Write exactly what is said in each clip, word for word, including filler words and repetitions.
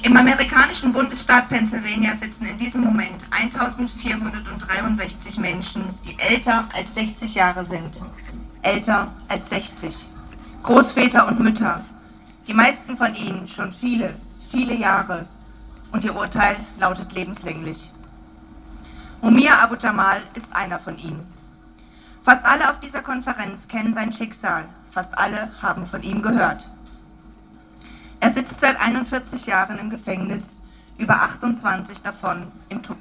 Im amerikanischen Bundesstaat Pennsylvania sitzen in diesem Moment eintausendvierhundertdreiundsechzig Menschen, die älter als sechzig Jahre sind. Älter als sechzig. Großväter und Mütter. Die meisten von ihnen schon viele, viele Jahre. Und ihr Urteil lautet lebenslänglich. Mumia Abu Jamal ist einer von ihnen. Fast alle auf dieser Konferenz kennen sein Schicksal. Fast alle haben von ihm gehört. Er sitzt seit einundvierzig Jahren im Gefängnis, über achtundzwanzig davon im Tod.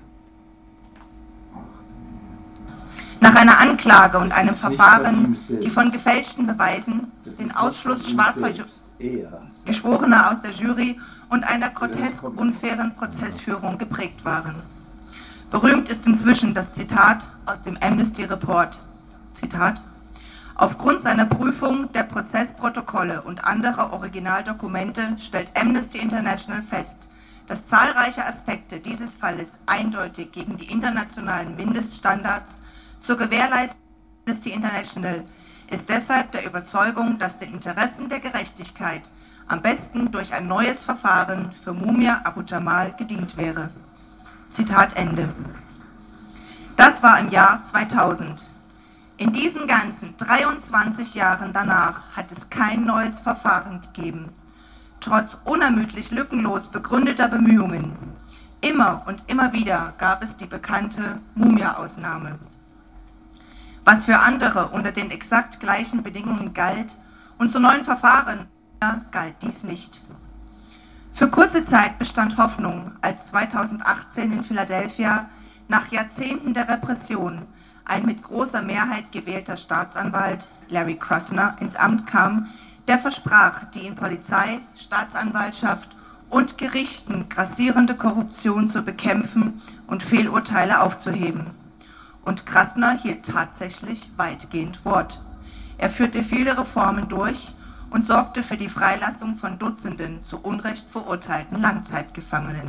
Nach einer Anklage und einem Verfahren, die von gefälschten Beweisen, den Ausschluss schwarzer Geschworener aus der Jury und einer grotesk unfairen Prozessführung geprägt waren. Berühmt ist inzwischen das Zitat aus dem Amnesty Report. Zitat: Aufgrund seiner Prüfung der Prozessprotokolle und anderer Originaldokumente stellt Amnesty International fest, dass zahlreiche Aspekte dieses Falles eindeutig gegen die internationalen Mindeststandards zur Gewährleistung Amnesty International ist deshalb der Überzeugung, dass den Interessen der Gerechtigkeit am besten durch ein neues Verfahren für Mumia Abu Jamal gedient wäre. Zitat Ende. Das war im Jahr zweitausend. In diesen ganzen dreiundzwanzig Jahren danach hat es kein neues Verfahren gegeben. Trotz unermüdlich lückenlos begründeter Bemühungen. Immer und immer wieder gab es die bekannte Mumia-Ausnahme. Was für andere unter den exakt gleichen Bedingungen galt und zu neuen Verfahren galt dies nicht. Für kurze Zeit bestand Hoffnung, als zweitausendachtzehn in Philadelphia nach Jahrzehnten der Repression ein mit großer Mehrheit gewählter Staatsanwalt, Larry Krasner, ins Amt kam, der versprach, die in Polizei, Staatsanwaltschaft und Gerichten grassierende Korruption zu bekämpfen und Fehlurteile aufzuheben. Und Krasner hielt tatsächlich weitgehend Wort. Er führte viele Reformen durch und sorgte für die Freilassung von Dutzenden zu Unrecht verurteilten Langzeitgefangenen.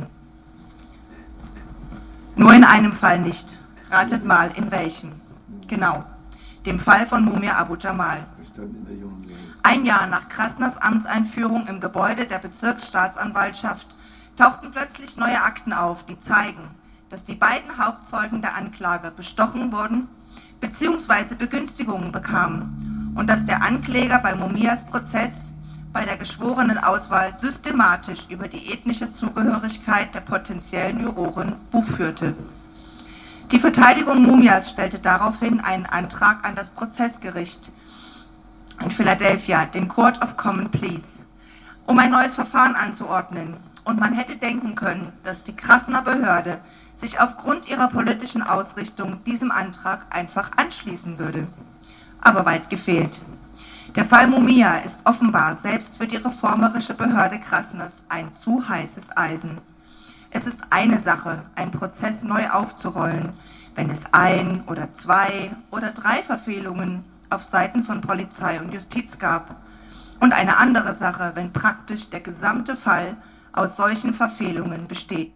Nur in einem Fall nicht. Ratet mal, in welchen? Genau, dem Fall von Mumia Abu Jamal. Ein Jahr nach Krasners Amtseinführung im Gebäude der Bezirksstaatsanwaltschaft tauchten plötzlich neue Akten auf, die zeigen, dass die beiden Hauptzeugen der Anklage bestochen wurden bzw. Begünstigungen bekamen und dass der Ankläger bei Mumias Prozess bei der Geschworenenauswahl systematisch über die ethnische Zugehörigkeit der potenziellen Juroren Buch führte. Die Verteidigung Mumias stellte daraufhin einen Antrag an das Prozessgericht in Philadelphia, den Court of Common Pleas, um ein neues Verfahren anzuordnen. Und man hätte denken können, dass die Krasner Behörde sich aufgrund ihrer politischen Ausrichtung diesem Antrag einfach anschließen würde. Aber weit gefehlt. Der Fall Mumia ist offenbar selbst für die reformerische Behörde Krasners ein zu heißes Eisen. Es ist eine Sache, einen Prozess neu aufzurollen, wenn es ein oder zwei oder drei Verfehlungen auf Seiten von Polizei und Justiz gab. Und eine andere Sache, wenn praktisch der gesamte Fall aus solchen Verfehlungen besteht.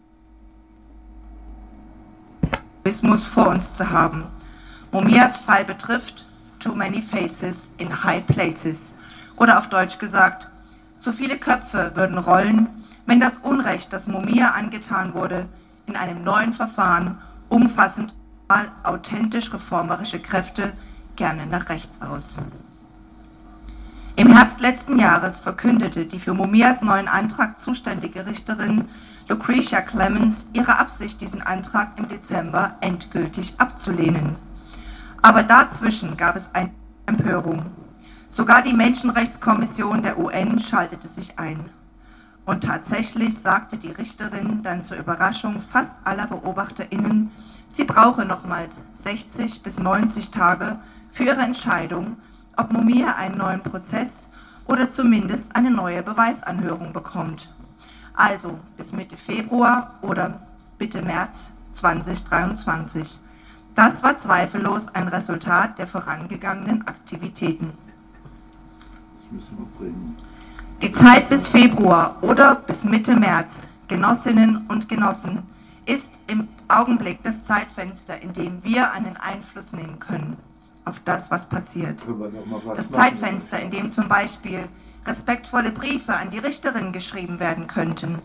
Vor uns zu haben. Mumias Fall betrifft too many faces in high places. Oder auf Deutsch gesagt, zu viele Köpfe würden rollen, wenn das Unrecht, das Mumia angetan wurde, in einem neuen Verfahren umfassend authentisch reformerische Kräfte gerne nach rechts aus. Im Herbst letzten Jahres verkündete die für Mumias neuen Antrag zuständige Richterin Lucretia Clemens ihre Absicht, diesen Antrag im Dezember endgültig abzulehnen. Aber dazwischen gab es eine Empörung. Sogar die Menschenrechtskommission der U N schaltete sich ein. Und tatsächlich sagte die Richterin dann zur Überraschung fast aller BeobachterInnen, sie brauche nochmals sechzig bis neunzig Tage für ihre Entscheidung, ob Mumia einen neuen Prozess oder zumindest eine neue Beweisanhörung bekommt. Also bis Mitte Februar oder Mitte März zweitausenddreiundzwanzig. Das war zweifellos ein Resultat der vorangegangenen Aktivitäten. Das müssen wir bringen. Die Zeit bis Februar oder bis Mitte März, Genossinnen und Genossen, ist im Augenblick das Zeitfenster, in dem wir einen Einfluss nehmen können auf das, was passiert. Das Zeitfenster, in dem zum Beispiel respektvolle Briefe an die Richterin geschrieben werden könnten,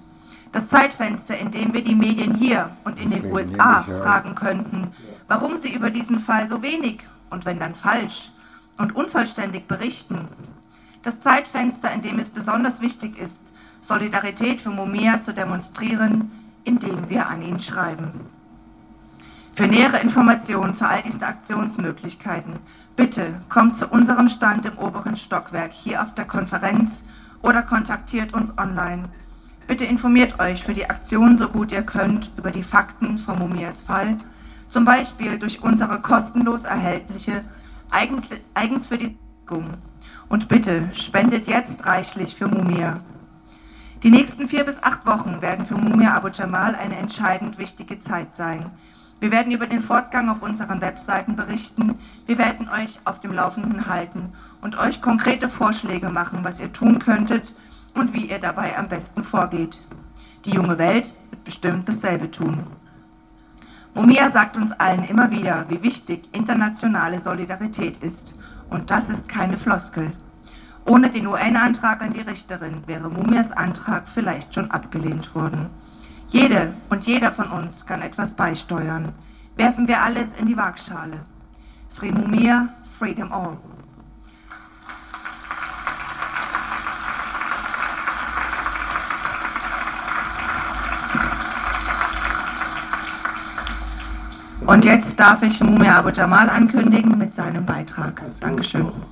Das Zeitfenster, in dem wir die Medien hier und in den U S A fragen könnten, warum sie über diesen Fall so wenig und wenn dann falsch und unvollständig berichten. Das Zeitfenster, in dem es besonders wichtig ist, Solidarität für Mumia zu demonstrieren, indem wir an ihn schreiben. Für nähere Informationen zu all diesen Aktionsmöglichkeiten, bitte kommt zu unserem Stand im oberen Stockwerk hier auf der Konferenz oder kontaktiert uns online. Bitte informiert euch für die Aktion so gut ihr könnt über die Fakten von Mumias Fall, zum Beispiel durch unsere kostenlos erhältliche Eigens für die Sitzung. Und bitte spendet jetzt reichlich für Mumia. Die nächsten vier bis acht Wochen werden für Mumia Abu Jamal eine entscheidend wichtige Zeit sein. Wir werden über den Fortgang auf unseren Webseiten berichten, wir werden euch auf dem Laufenden halten und euch konkrete Vorschläge machen, was ihr tun könntet und wie ihr dabei am besten vorgeht. Die junge Welt wird bestimmt dasselbe tun. Mumia sagt uns allen immer wieder, wie wichtig internationale Solidarität ist. Und das ist keine Floskel. Ohne den U N-Antrag an die Richterin wäre Mumias Antrag vielleicht schon abgelehnt worden. Jede und jeder von uns kann etwas beisteuern. Werfen wir alles in die Waagschale. Free Mumia, freedom all. Und jetzt darf ich Mumia Abu Jamal ankündigen mit seinem Beitrag. Dankeschön.